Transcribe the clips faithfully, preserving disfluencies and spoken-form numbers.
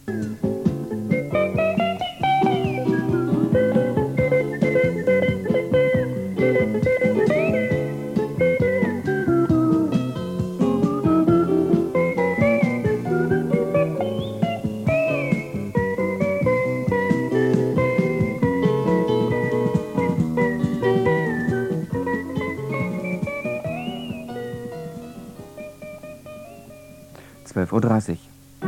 zwölf Uhr dreißig.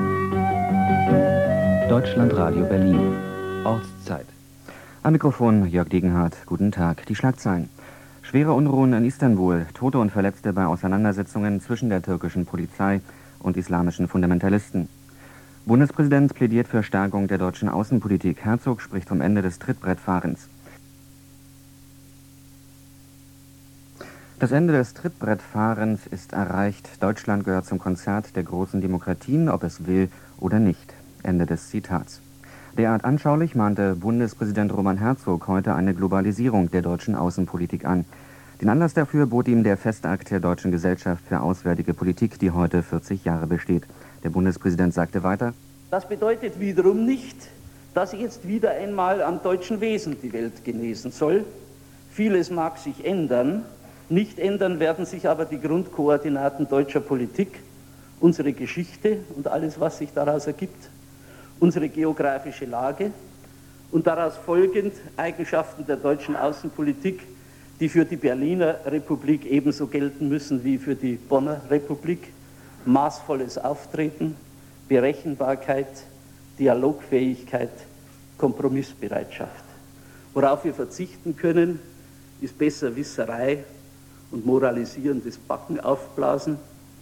Deutschlandradio Berlin. Ortszeit. Am Mikrofon Jörg Degenhardt. Guten Tag. Die Schlagzeilen. Schwere Unruhen in Istanbul. Tote und Verletzte bei Auseinandersetzungen zwischen der türkischen Polizei und islamischen Fundamentalisten. Bundespräsident plädiert für Stärkung der deutschen Außenpolitik. Herzog spricht vom Ende des Trittbrettfahrens. Das Ende des Trittbrettfahrens ist erreicht. Deutschland gehört zum Konzert der großen Demokratien, ob es will oder nicht. Ende des Zitats. Derart anschaulich mahnte Bundespräsident Roman Herzog heute eine Globalisierung der deutschen Außenpolitik an. Den Anlass dafür bot ihm der Festakt der Deutschen Gesellschaft für Auswärtige Politik, die heute vierzig Jahre besteht. Der Bundespräsident sagte weiter: Das bedeutet wiederum nicht, dass jetzt wieder einmal am deutschen Wesen die Welt genesen soll. Vieles mag sich ändern. Nicht ändern werden sich aber die Grundkoordinaten deutscher Politik, unsere Geschichte und alles, was sich daraus ergibt, unsere geografische Lage und daraus folgend Eigenschaften der deutschen Außenpolitik, die für die Berliner Republik ebenso gelten müssen wie für die Bonner Republik: maßvolles Auftreten, Berechenbarkeit, Dialogfähigkeit, Kompromissbereitschaft. Worauf wir verzichten können, ist Besserwisserei und moralisierendes Backen aufblasen.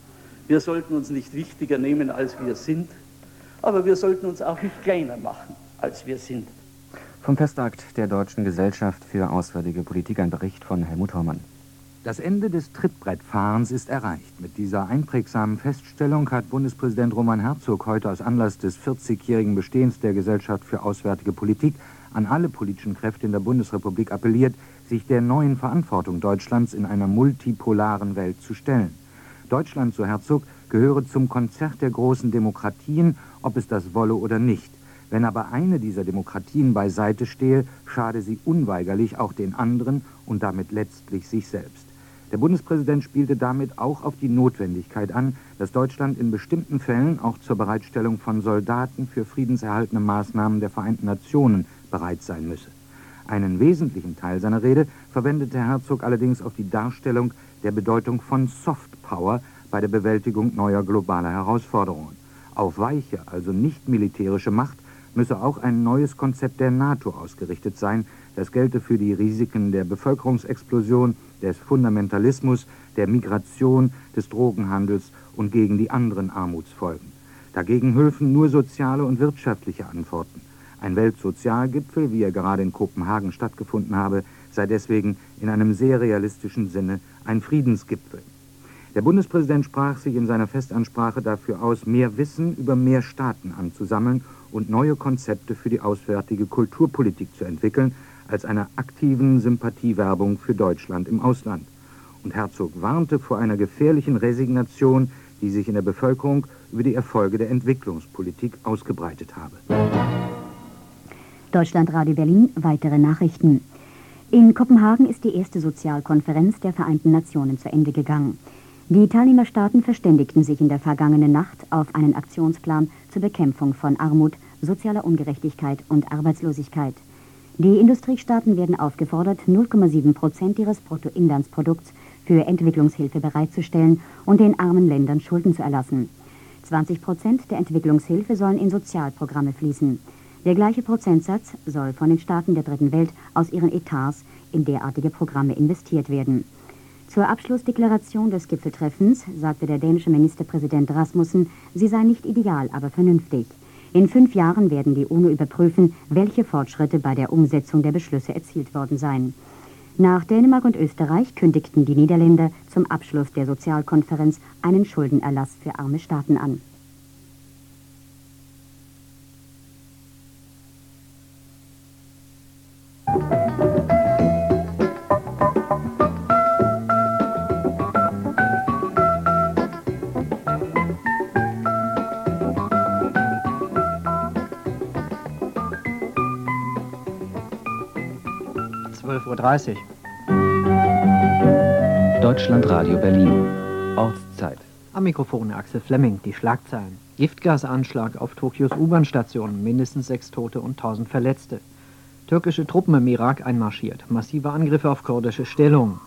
Wir sollten uns nicht wichtiger nehmen, als wir sind, aber wir sollten uns auch nicht kleiner machen, als wir sind. Vom Festakt der Deutschen Gesellschaft für Auswärtige Politik ein Bericht von Helmut Hormann. Das Ende des Trittbrettfahrens ist erreicht. Mit dieser einprägsamen Feststellung hat Bundespräsident Roman Herzog heute aus Anlass des vierzigjährigen Bestehens der Gesellschaft für Auswärtige Politik an alle politischen Kräfte in der Bundesrepublik appelliert, sich der neuen Verantwortung Deutschlands in einer multipolaren Welt zu stellen. Deutschland, so Herzog, gehöre zum Konzert der großen Demokratien, ob es das wolle oder nicht. Wenn aber eine dieser Demokratien beiseite stehe, schade sie unweigerlich auch den anderen und damit letztlich sich selbst. Der Bundespräsident spielte damit auch auf die Notwendigkeit an, dass Deutschland in bestimmten Fällen auch zur Bereitstellung von Soldaten für friedenserhaltende Maßnahmen der Vereinten Nationen bereit sein müsse. Einen wesentlichen Teil seiner Rede verwendete Herzog allerdings auf die Darstellung der Bedeutung von Soft Power bei der Bewältigung neuer globaler Herausforderungen. Auf weiche, also nicht militärische Macht müsse auch ein neues Konzept der NATO ausgerichtet sein. Das gelte für die Risiken der Bevölkerungsexplosion, des Fundamentalismus, der Migration, des Drogenhandels und gegen die anderen Armutsfolgen. Dagegen hülfen nur soziale und wirtschaftliche Antworten. Ein Weltsozialgipfel, wie er gerade in Kopenhagen stattgefunden habe, sei deswegen in einem sehr realistischen Sinne ein Friedensgipfel. Der Bundespräsident sprach sich in seiner Festansprache dafür aus, mehr Wissen über mehr Staaten anzusammeln und neue Konzepte für die auswärtige Kulturpolitik zu entwickeln, als einer aktiven Sympathiewerbung für Deutschland im Ausland. Und Herzog warnte vor einer gefährlichen Resignation, die sich in der Bevölkerung über die Erfolge der Entwicklungspolitik ausgebreitet habe. Deutschlandradio Berlin, weitere Nachrichten. In Kopenhagen ist die erste Sozialkonferenz der Vereinten Nationen zu Ende gegangen. Die Teilnehmerstaaten verständigten sich in der vergangenen Nacht auf einen Aktionsplan zur Bekämpfung von Armut, sozialer Ungerechtigkeit und Arbeitslosigkeit. Die Industriestaaten werden aufgefordert, null Komma sieben Prozent ihres Bruttoinlandsprodukts für Entwicklungshilfe bereitzustellen und den armen Ländern Schulden zu erlassen. zwanzig Prozent der Entwicklungshilfe sollen in Sozialprogramme fließen. Der gleiche Prozentsatz soll von den Staaten der Dritten Welt aus ihren Etats in derartige Programme investiert werden. Zur Abschlussdeklaration des Gipfeltreffens sagte der dänische Ministerpräsident Rasmussen, sie sei nicht ideal, aber vernünftig. In fünf Jahren werden die UNO überprüfen, welche Fortschritte bei der Umsetzung der Beschlüsse erzielt worden seien. Nach Dänemark und Österreich kündigten die Niederländer zum Abschluss der Sozialkonferenz einen Schuldenerlass für arme Staaten an. zwölf Uhr dreißig. Deutschlandradio Berlin. Ortszeit. Am Mikrofon Axel Flemming, die Schlagzeilen. Giftgasanschlag auf Tokios U-Bahn-Station, mindestens sechs Tote und tausend Verletzte. Türkische Truppen im Irak einmarschiert, massive Angriffe auf kurdische Stellungen.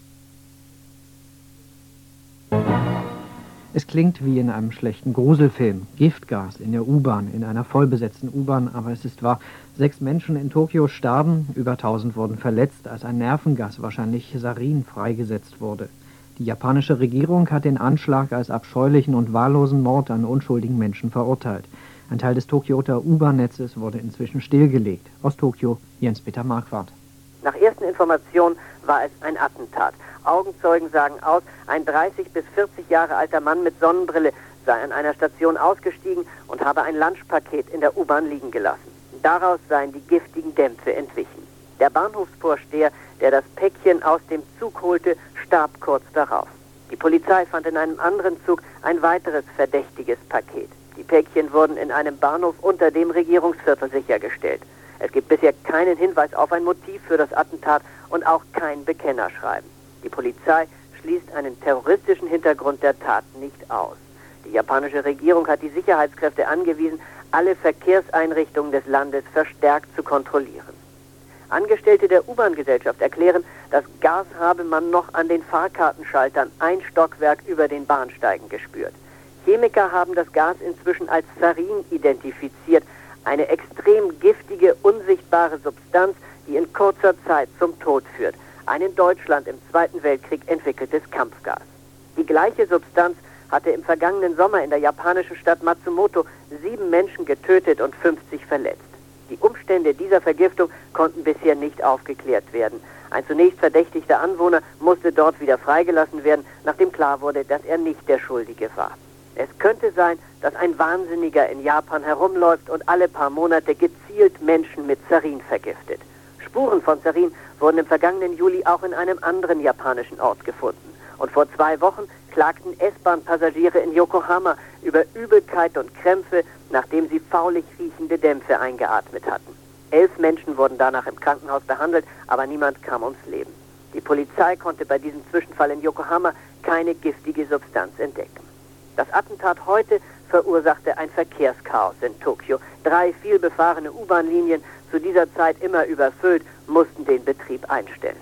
Es klingt wie in einem schlechten Gruselfilm. Giftgas in der U-Bahn, in einer vollbesetzten U-Bahn, aber es ist wahr. Sechs Menschen in Tokio starben, über tausend wurden verletzt, als ein Nervengas, wahrscheinlich Sarin, freigesetzt wurde. Die japanische Regierung hat den Anschlag als abscheulichen und wahllosen Mord an unschuldigen Menschen verurteilt. Ein Teil des Tokioter U-Bahn-Netzes wurde inzwischen stillgelegt. Aus Tokio, Jens-Peter Marquardt. Nach ersten Informationen war es ein Attentat. Augenzeugen sagen aus, ein dreißig bis vierzig Jahre alter Mann mit Sonnenbrille sei an einer Station ausgestiegen und habe ein Lunchpaket in der U-Bahn liegen gelassen. Daraus seien die giftigen Dämpfe entwichen. Der Bahnhofsvorsteher, der das Päckchen aus dem Zug holte, starb kurz darauf. Die Polizei fand in einem anderen Zug ein weiteres verdächtiges Paket. Die Päckchen wurden in einem Bahnhof unter dem Regierungsviertel sichergestellt. Es gibt bisher keinen Hinweis auf ein Motiv für das Attentat und auch kein Bekennerschreiben. Die Polizei schließt einen terroristischen Hintergrund der Tat nicht aus. Die japanische Regierung hat die Sicherheitskräfte angewiesen, alle Verkehrseinrichtungen des Landes verstärkt zu kontrollieren. Angestellte der U-Bahn-Gesellschaft erklären, das Gas habe man noch an den Fahrkartenschaltern ein Stockwerk über den Bahnsteigen gespürt. Chemiker haben das Gas inzwischen als Sarin identifiziert, eine extrem giftige, unsichtbare Substanz, die in kurzer Zeit zum Tod führt. Ein in Deutschland im Zweiten Weltkrieg entwickeltes Kampfgas. Die gleiche Substanz hatte im vergangenen Sommer in der japanischen Stadt Matsumoto sieben Menschen getötet und fünfzig verletzt. Die Umstände dieser Vergiftung konnten bisher nicht aufgeklärt werden. Ein zunächst verdächtigter Anwohner musste dort wieder freigelassen werden, nachdem klar wurde, dass er nicht der Schuldige war. Es könnte sein, dass ein Wahnsinniger in Japan herumläuft und alle paar Monate gezielt Menschen mit Sarin vergiftet. Spuren von Sarin wurden im vergangenen Juli auch in einem anderen japanischen Ort gefunden. Und vor zwei Wochen klagten S-Bahn-Passagiere in Yokohama über Übelkeit und Krämpfe, nachdem sie faulig riechende Dämpfe eingeatmet hatten. Elf Menschen wurden danach im Krankenhaus behandelt, aber niemand kam ums Leben. Die Polizei konnte bei diesem Zwischenfall in Yokohama keine giftige Substanz entdecken. Das Attentat heute verursachte ein Verkehrschaos in Tokio. Drei vielbefahrene U-Bahn-Linien, zu dieser Zeit immer überfüllt, mussten den Betrieb einstellen.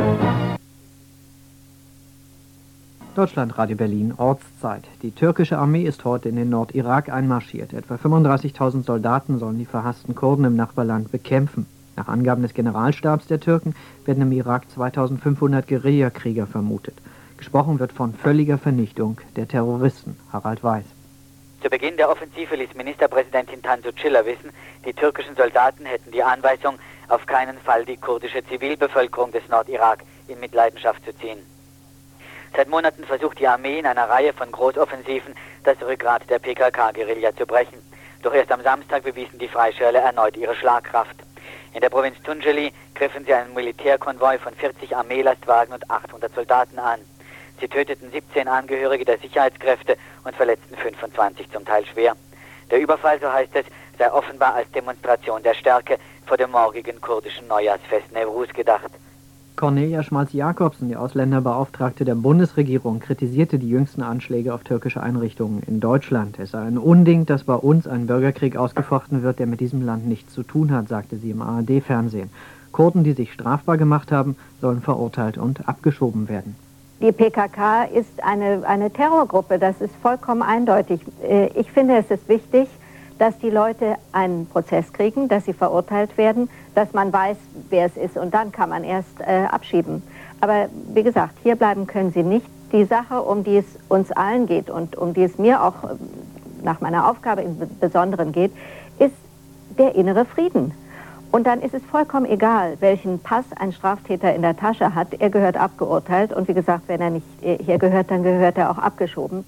Deutschlandradio Berlin, Ortszeit. Die türkische Armee ist heute in den Nordirak einmarschiert. Etwa fünfunddreißigtausend Soldaten sollen die verhassten Kurden im Nachbarland bekämpfen. Nach Angaben des Generalstabs der Türken werden im Irak zweitausendfünfhundert Guerillakrieger vermutet. Gesprochen wird von völliger Vernichtung der Terroristen. Harald Weiß. Zu Beginn der Offensive ließ Ministerpräsidentin Tansu Çiller wissen, die türkischen Soldaten hätten die Anweisung, auf keinen Fall die kurdische Zivilbevölkerung des Nordirak in Mitleidenschaft zu ziehen. Seit Monaten versucht die Armee in einer Reihe von Großoffensiven, das Rückgrat der P K K-Guerilla zu brechen. Doch erst am Samstag bewiesen die Freischärler erneut ihre Schlagkraft. In der Provinz Tunceli griffen sie einen Militärkonvoi von vierzig Armeelastwagen und achthundert Soldaten an. Sie töteten siebzehn Angehörige der Sicherheitskräfte und verletzten fünfundzwanzig zum Teil schwer. Der Überfall, so heißt es, sei offenbar als Demonstration der Stärke vor dem morgigen kurdischen Neujahrsfest Nevruz gedacht. Cornelia Schmalz-Jakobsen, die Ausländerbeauftragte der Bundesregierung, kritisierte die jüngsten Anschläge auf türkische Einrichtungen in Deutschland. Es sei ein Unding, dass bei uns ein Bürgerkrieg ausgefochten wird, der mit diesem Land nichts zu tun hat, sagte sie im A R D-Fernsehen. Kurden, die sich strafbar gemacht haben, sollen verurteilt und abgeschoben werden. Die P K K ist eine, eine Terrorgruppe, das ist vollkommen eindeutig. Ich finde, es ist wichtig, dass die Leute einen Prozess kriegen, dass sie verurteilt werden, dass man weiß, wer es ist und dann kann man erst äh, abschieben. Aber wie gesagt, hier bleiben können sie nicht. Die Sache, um die es uns allen geht und um die es mir auch nach meiner Aufgabe im Besonderen geht, ist der innere Frieden. Und dann ist es vollkommen egal, welchen Pass ein Straftäter in der Tasche hat. Er gehört abgeurteilt und wie gesagt, wenn er nicht hier gehört, dann gehört er auch abgeschoben.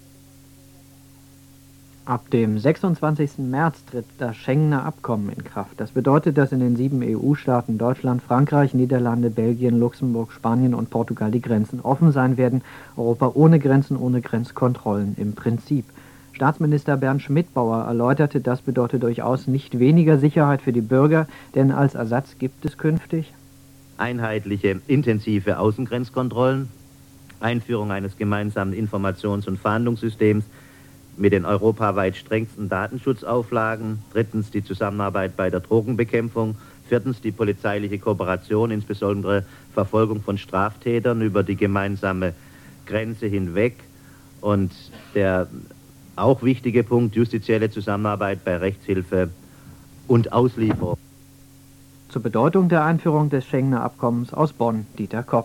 Ab dem sechsundzwanzigsten März tritt das Schengener Abkommen in Kraft. Das bedeutet, dass in den sieben E U-Staaten Deutschland, Frankreich, Niederlande, Belgien, Luxemburg, Spanien und Portugal die Grenzen offen sein werden. Europa ohne Grenzen, ohne Grenzkontrollen im Prinzip. Staatsminister Bernd Schmidbauer erläuterte, das bedeutet durchaus nicht weniger Sicherheit für die Bürger, denn als Ersatz gibt es künftig einheitliche, intensive Außengrenzkontrollen, Einführung eines gemeinsamen Informations- und Fahndungssystems mit den europaweit strengsten Datenschutzauflagen, drittens die Zusammenarbeit bei der Drogenbekämpfung, viertens die polizeiliche Kooperation, insbesondere Verfolgung von Straftätern über die gemeinsame Grenze hinweg und der auch wichtige Punkt, justizielle Zusammenarbeit bei Rechtshilfe und Auslieferung. Zur Bedeutung der Einführung des Schengener Abkommens aus Bonn, Dieter Kopp.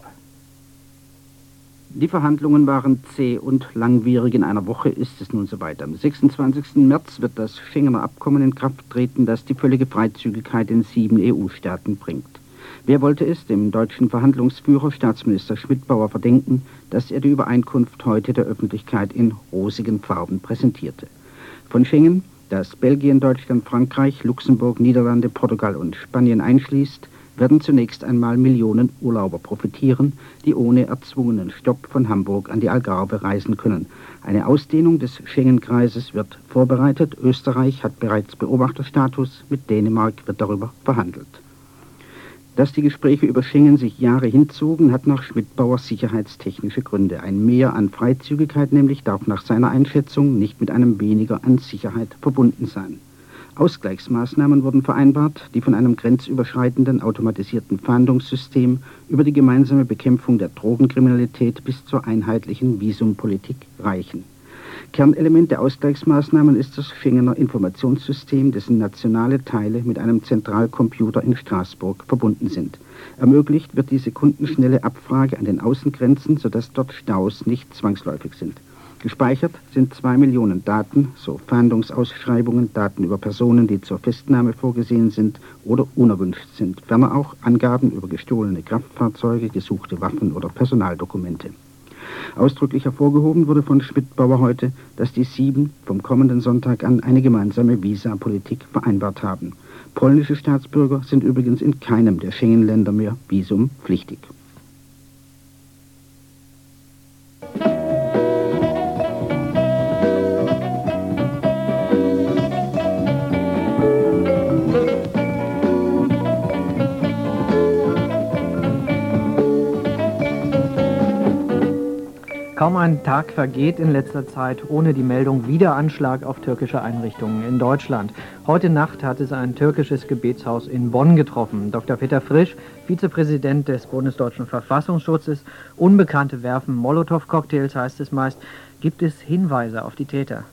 Die Verhandlungen waren zäh und langwierig. In einer Woche ist es nun soweit. Am sechsundzwanzigsten März wird das Schengener Abkommen in Kraft treten, das die völlige Freizügigkeit in sieben E U-Staaten bringt. Wer wollte es dem deutschen Verhandlungsführer Staatsminister Schmidbauer verdenken, dass er die Übereinkunft heute der Öffentlichkeit in rosigen Farben präsentierte? Von Schengen, das Belgien, Deutschland, Frankreich, Luxemburg, Niederlande, Portugal und Spanien einschließt, werden zunächst einmal Millionen Urlauber profitieren, die ohne erzwungenen Stopp von Hamburg an die Algarve reisen können. Eine Ausdehnung des Schengen-Kreises wird vorbereitet. Österreich hat bereits Beobachterstatus, mit Dänemark wird darüber verhandelt. Dass die Gespräche über Schengen sich Jahre hinzogen, hat nach Schmidbauer sicherheitstechnische Gründe. Ein Mehr an Freizügigkeit nämlich darf nach seiner Einschätzung nicht mit einem Weniger an Sicherheit verbunden sein. Ausgleichsmaßnahmen wurden vereinbart, die von einem grenzüberschreitenden automatisierten Fahndungssystem über die gemeinsame Bekämpfung der Drogenkriminalität bis zur einheitlichen Visumpolitik reichen. Kernelement der Ausgleichsmaßnahmen ist das Schengener Informationssystem, dessen nationale Teile mit einem Zentralcomputer in Straßburg verbunden sind. Ermöglicht wird die sekundenschnelle Abfrage an den Außengrenzen, sodass dort Staus nicht zwangsläufig sind. Gespeichert sind zwei Millionen Daten, so Fahndungsausschreibungen, Daten über Personen, die zur Festnahme vorgesehen sind oder unerwünscht sind. Ferner auch Angaben über gestohlene Kraftfahrzeuge, gesuchte Waffen oder Personaldokumente. Ausdrücklich hervorgehoben wurde von Schmidbauer heute, dass die Sieben vom kommenden Sonntag an eine gemeinsame Visapolitik vereinbart haben. Polnische Staatsbürger sind übrigens in keinem der Schengen-Länder mehr visumpflichtig. Kaum ein Tag vergeht in letzter Zeit ohne die Meldung Wiederanschlag auf türkische Einrichtungen in Deutschland. Heute Nacht hat es ein türkisches Gebetshaus in Bonn getroffen. Doktor Peter Frisch, Vizepräsident des Bundesdeutschen Verfassungsschutzes, Unbekannte werfen Molotow-Cocktails, heißt es meist. Gibt es Hinweise auf die Täter?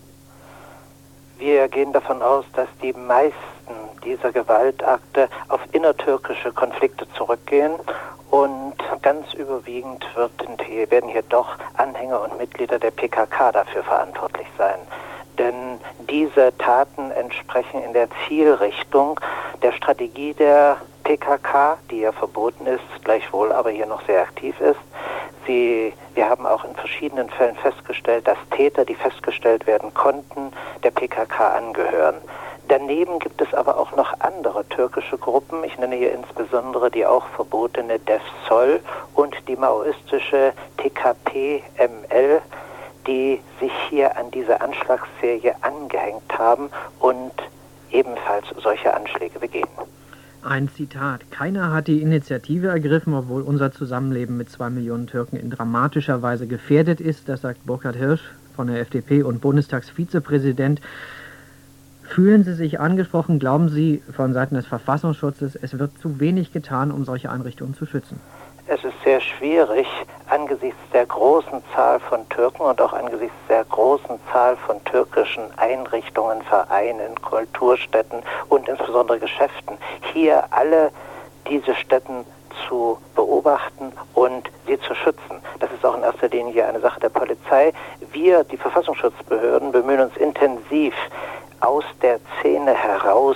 Wir gehen davon aus, dass die meisten dieser Gewaltakte auf innertürkische Konflikte zurückgehen. Und ganz überwiegend wird, werden hier doch Anhänger und Mitglieder der P K K dafür verantwortlich sein. Denn diese Taten entsprechen in der Zielrichtung der Strategie der P K K, die ja verboten ist, gleichwohl aber hier noch sehr aktiv ist. Sie, wir haben auch in verschiedenen Fällen festgestellt, dass Täter, die festgestellt werden konnten, der P K K angehören. Daneben gibt es aber auch noch andere türkische Gruppen. Ich nenne hier insbesondere die auch verbotene Defsol und die maoistische T K P M L, die sich hier an diese Anschlagsserie angehängt haben und ebenfalls solche Anschläge begehen. Ein Zitat. Keiner hat die Initiative ergriffen, obwohl unser Zusammenleben mit zwei Millionen Türken in dramatischer Weise gefährdet ist. Das sagt Burkhard Hirsch von der F D P und Bundestagsvizepräsident. Fühlen Sie sich angesprochen? Glauben Sie von Seiten des Verfassungsschutzes, es wird zu wenig getan, um solche Einrichtungen zu schützen? Es ist sehr schwierig, angesichts der großen Zahl von Türken und auch angesichts der großen Zahl von türkischen Einrichtungen, Vereinen, Kulturstätten und insbesondere Geschäften, hier alle diese Stätten zu beobachten und sie zu schützen. Das ist auch in erster Linie eine Sache der Polizei. Wir, die Verfassungsschutzbehörden, bemühen uns intensiv, aus der Szene heraus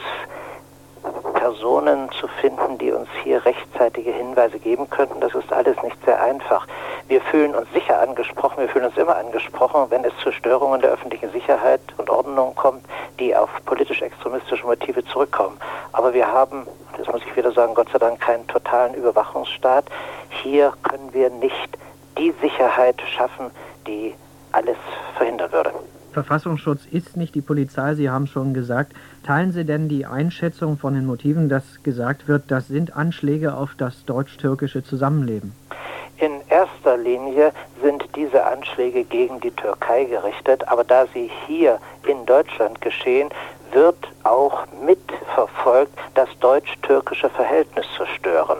Personen zu finden, die uns hier rechtzeitige Hinweise geben könnten. Das ist alles nicht sehr einfach. Wir fühlen uns sicher angesprochen, wir fühlen uns immer angesprochen, wenn es zu Störungen der öffentlichen Sicherheit und Ordnung kommt, die auf politisch-extremistische Motive zurückkommen. Aber wir haben, das muss ich wieder sagen, Gott sei Dank keinen totalen Überwachungsstaat. Hier können wir nicht die Sicherheit schaffen, die alles verhindern würde. Verfassungsschutz ist nicht die Polizei, Sie haben schon gesagt. Teilen Sie denn die Einschätzung von den Motiven, dass gesagt wird, das sind Anschläge auf das deutsch-türkische Zusammenleben? In erster Linie sind diese Anschläge gegen die Türkei gerichtet, aber da sie hier in Deutschland geschehen, wird auch mitverfolgt, das deutsch-türkische Verhältnis zu stören.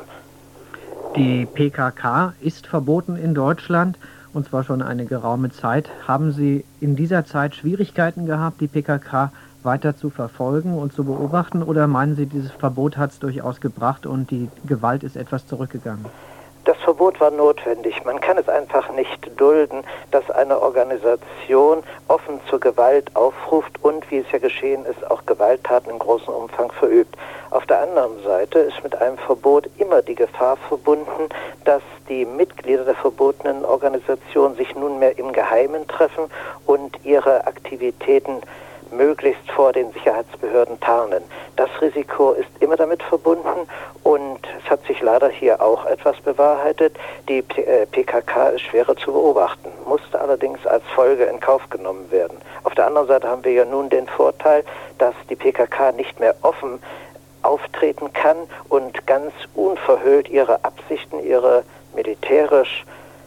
Die P K K ist verboten in Deutschland, und zwar schon eine geraume Zeit. Haben Sie in dieser Zeit Schwierigkeiten gehabt, die P K K weiter zu verfolgen und zu beobachten, oder meinen Sie, dieses Verbot hat es durchaus gebracht und die Gewalt ist etwas zurückgegangen? Das Verbot war notwendig. Man kann es einfach nicht dulden, dass eine Organisation offen zur Gewalt aufruft und, wie es ja geschehen ist, auch Gewalttaten in großem Umfang verübt. Auf der anderen Seite ist mit einem Verbot immer die Gefahr verbunden, dass die Mitglieder der verbotenen Organisation sich nunmehr im Geheimen treffen und ihre Aktivitäten möglichst vor den Sicherheitsbehörden tarnen. Das Risiko ist immer damit verbunden und es hat sich leider hier auch etwas bewahrheitet. Die P K K ist schwerer zu beobachten, musste allerdings als Folge in Kauf genommen werden. Auf der anderen Seite haben wir ja nun den Vorteil, dass die P K K nicht mehr offen auftreten kann und ganz unverhüllt ihre Absichten, ihre militärisch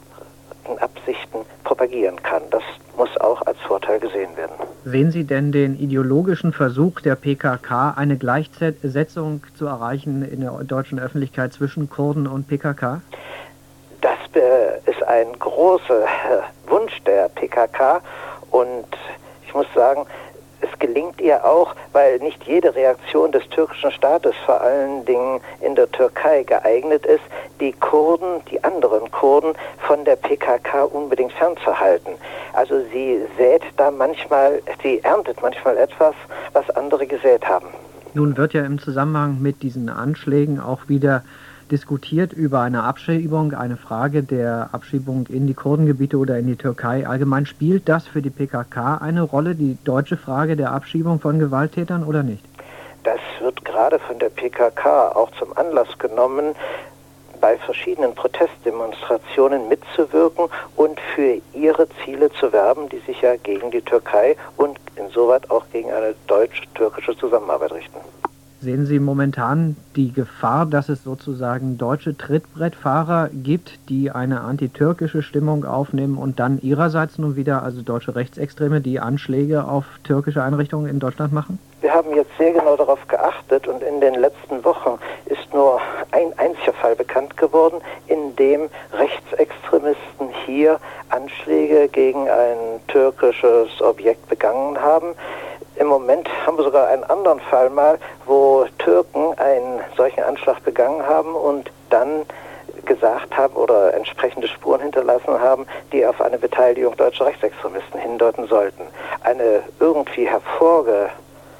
Absichten propagieren kann. Das muss auch als Vorteil gesehen werden. Sehen Sie denn den ideologischen Versuch der P K K, eine Gleichsetzung zu erreichen in der deutschen Öffentlichkeit zwischen Kurden und P K K? Das äh, ist ein großer äh, Wunsch der P K K und ich muss sagen, es gelingt ihr auch, weil nicht jede Reaktion des türkischen Staates, vor allen Dingen in der Türkei, geeignet ist, die Kurden, die anderen Kurden von der P K K unbedingt fernzuhalten. Also sie sät da manchmal, sie erntet manchmal etwas, was andere gesät haben. Nun wird ja im Zusammenhang mit diesen Anschlägen auch wieder diskutiert über eine Abschiebung, eine Frage der Abschiebung in die Kurdengebiete oder in die Türkei. Allgemein spielt das für die P K K eine Rolle, die deutsche Frage der Abschiebung von Gewalttätern oder nicht? Das wird gerade von der P K K auch zum Anlass genommen, bei verschiedenen Protestdemonstrationen mitzuwirken und für ihre Ziele zu werben, die sich ja gegen die Türkei und insoweit auch gegen eine deutsch-türkische Zusammenarbeit richten. Sehen Sie momentan die Gefahr, dass es sozusagen deutsche Trittbrettfahrer gibt, die eine antitürkische Stimmung aufnehmen und dann ihrerseits nun wieder, also deutsche Rechtsextreme, die Anschläge auf türkische Einrichtungen in Deutschland machen? Wir haben jetzt sehr genau darauf geachtet und in den letzten Wochen ist nur ein einziger Fall bekannt geworden, in dem Rechtsextremisten hier Anschläge gegen ein türkisches Objekt begangen haben. Im Moment haben wir sogar einen anderen Fall mal, wo Türken einen solchen Anschlag begangen haben und dann gesagt haben oder entsprechende Spuren hinterlassen haben, die auf eine Beteiligung deutscher Rechtsextremisten hindeuten sollten. Eine irgendwie hervorgehobene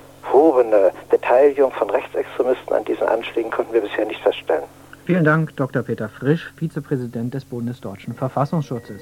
Beteiligung von Rechtsextremisten an diesen Anschlägen konnten wir bisher nicht feststellen. Vielen Dank, Doktor Peter Frisch, Vizepräsident des Bundesdeutschen Verfassungsschutzes.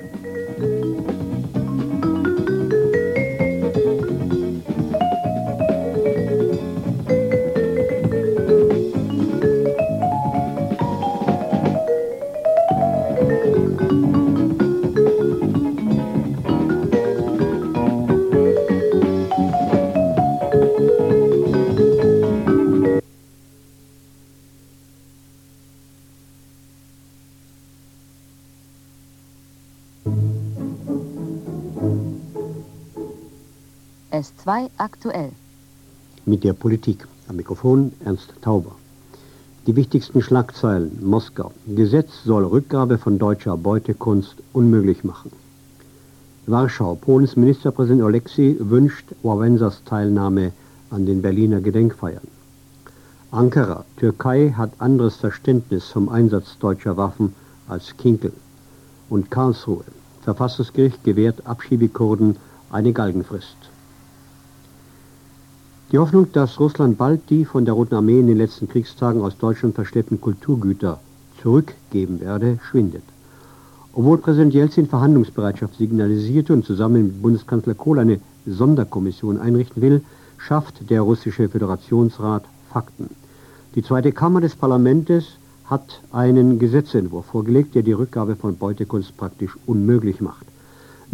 S zwei aktuell. Mit der Politik. Am Mikrofon Ernst Tauber. Die wichtigsten Schlagzeilen. Moskau. Gesetz soll Rückgabe von deutscher Beutekunst unmöglich machen. Warschau. Polens Ministerpräsident Oleksiy wünscht Wałęsas Teilnahme an den Berliner Gedenkfeiern. Ankara. Türkei hat anderes Verständnis vom Einsatz deutscher Waffen als Kinkel. Und Karlsruhe. Verfassungsgericht gewährt Abschiebekurden eine Galgenfrist. Die Hoffnung, dass Russland bald die von der Roten Armee in den letzten Kriegstagen aus Deutschland verschleppten Kulturgüter zurückgeben werde, schwindet. Obwohl Präsident Jelzin Verhandlungsbereitschaft signalisierte und zusammen mit Bundeskanzler Kohl eine Sonderkommission einrichten will, schafft der russische Föderationsrat Fakten. Die zweite Kammer des Parlaments hat einen Gesetzentwurf vorgelegt, der die Rückgabe von Beutekunst praktisch unmöglich macht.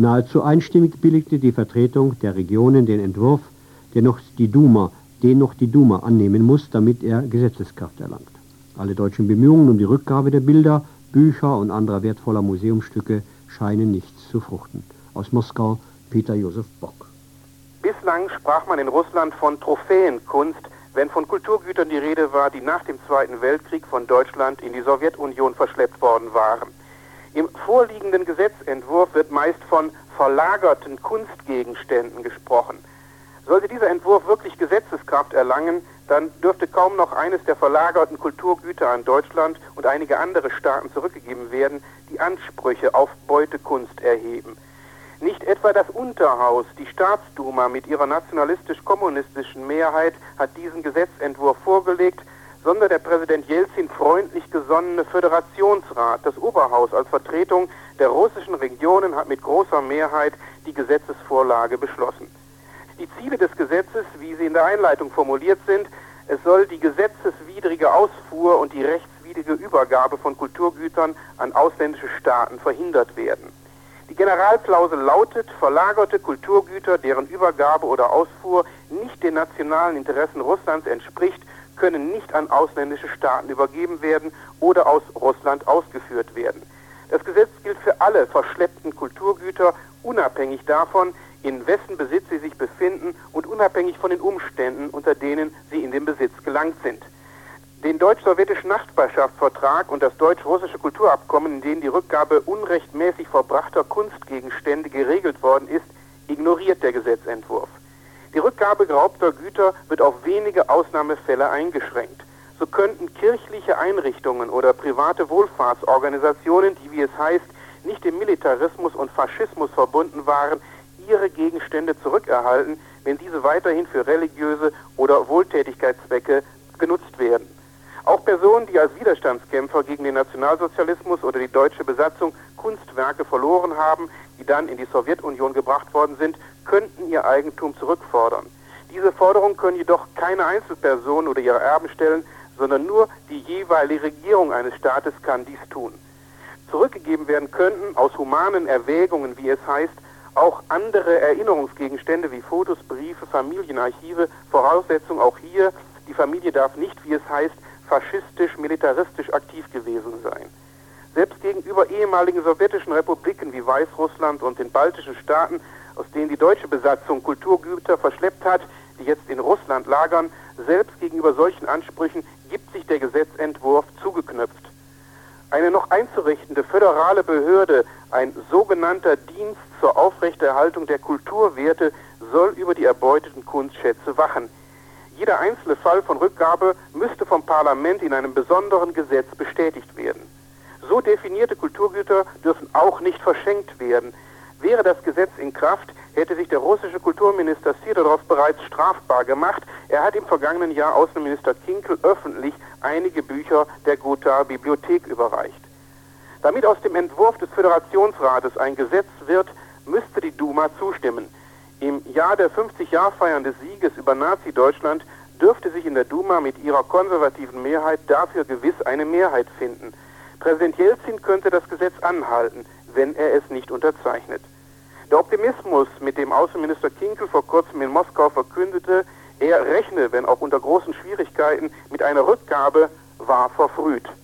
Nahezu einstimmig billigte die Vertretung der Regionen den Entwurf, den noch die Duma, den noch die Duma annehmen muss, damit er Gesetzeskraft erlangt. Alle deutschen Bemühungen um die Rückgabe der Bilder, Bücher und anderer wertvoller Museumsstücke scheinen nichts zu fruchten. Aus Moskau, Peter Josef Bock. Bislang sprach man in Russland von Trophäenkunst, wenn von Kulturgütern die Rede war, die nach dem Zweiten Weltkrieg von Deutschland in die Sowjetunion verschleppt worden waren. Im vorliegenden Gesetzentwurf wird meist von verlagerten Kunstgegenständen gesprochen. Sollte dieser Entwurf wirklich Gesetzeskraft erlangen, dann dürfte kaum noch eines der verlagerten Kulturgüter an Deutschland und einige andere Staaten zurückgegeben werden, die Ansprüche auf Beutekunst erheben. Nicht etwa das Unterhaus, die Staatsduma mit ihrer nationalistisch-kommunistischen Mehrheit hat diesen Gesetzentwurf vorgelegt, sondern der Präsident Jelzin freundlich gesonnene Föderationsrat, das Oberhaus als Vertretung der russischen Regionen, hat mit großer Mehrheit die Gesetzesvorlage beschlossen. Die Ziele des Gesetzes, wie sie in der Einleitung formuliert sind, es soll die gesetzeswidrige Ausfuhr und die rechtswidrige Übergabe von Kulturgütern an ausländische Staaten verhindert werden. Die Generalklausel lautet, verlagerte Kulturgüter, deren Übergabe oder Ausfuhr nicht den nationalen Interessen Russlands entspricht, können nicht an ausländische Staaten übergeben werden oder aus Russland ausgeführt werden. Das Gesetz gilt für alle verschleppten Kulturgüter, unabhängig davon, in wessen Besitz sie sich befinden und unabhängig von den Umständen, unter denen sie in den Besitz gelangt sind. Den deutsch-sowjetischen Nachbarschaftsvertrag und das deutsch-russische Kulturabkommen, in denen die Rückgabe unrechtmäßig verbrachter Kunstgegenstände geregelt worden ist, ignoriert der Gesetzentwurf. Die Rückgabe geraubter Güter wird auf wenige Ausnahmefälle eingeschränkt. So könnten kirchliche Einrichtungen oder private Wohlfahrtsorganisationen, die, wie es heißt, nicht dem Militarismus und Faschismus verbunden waren, ihre Gegenstände zurückerhalten, wenn diese weiterhin für religiöse oder Wohltätigkeitszwecke genutzt werden. Auch Personen, die als Widerstandskämpfer gegen den Nationalsozialismus oder die deutsche Besatzung Kunstwerke verloren haben, die dann in die Sowjetunion gebracht worden sind, könnten ihr Eigentum zurückfordern. Diese Forderung können jedoch keine Einzelperson oder ihre Erben stellen, sondern nur die jeweilige Regierung eines Staates kann dies tun. Zurückgegeben werden könnten, aus humanen Erwägungen, wie es heißt, auch andere Erinnerungsgegenstände wie Fotos, Briefe, Familienarchive, Voraussetzung auch hier, die Familie darf nicht, wie es heißt, faschistisch, militaristisch aktiv gewesen sein. Selbst gegenüber ehemaligen sowjetischen Republiken wie Weißrussland und den baltischen Staaten, aus denen die deutsche Besatzung Kulturgüter verschleppt hat, die jetzt in Russland lagern, selbst gegenüber solchen Ansprüchen gibt sich der Gesetzentwurf zugeknöpft. Eine noch einzurichtende föderale Behörde, ein sogenannter Dienst zur Aufrechterhaltung der Kulturwerte, soll über die erbeuteten Kunstschätze wachen. Jeder einzelne Fall von Rückgabe müsste vom Parlament in einem besonderen Gesetz bestätigt werden. So definierte Kulturgüter dürfen auch nicht verschenkt werden. Wäre das Gesetz in Kraft, hätte sich der russische Kulturminister Sidorov bereits strafbar gemacht. Er hat im vergangenen Jahr Außenminister Kinkel öffentlich einige Bücher der Gotha-Bibliothek überreicht. Damit aus dem Entwurf des Föderationsrates ein Gesetz wird, müsste die Duma zustimmen. Im Jahr der fünfzig-Jahr-Feiern des Sieges über Nazi-Deutschland dürfte sich in der Duma mit ihrer konservativen Mehrheit dafür gewiss eine Mehrheit finden. Präsident Jelzin könnte das Gesetz anhalten, wenn er es nicht unterzeichnet. Der Optimismus, mit dem Außenminister Kinkel vor kurzem in Moskau verkündete, er rechne, wenn auch unter großen Schwierigkeiten, mit einer Rückgabe, war verfrüht.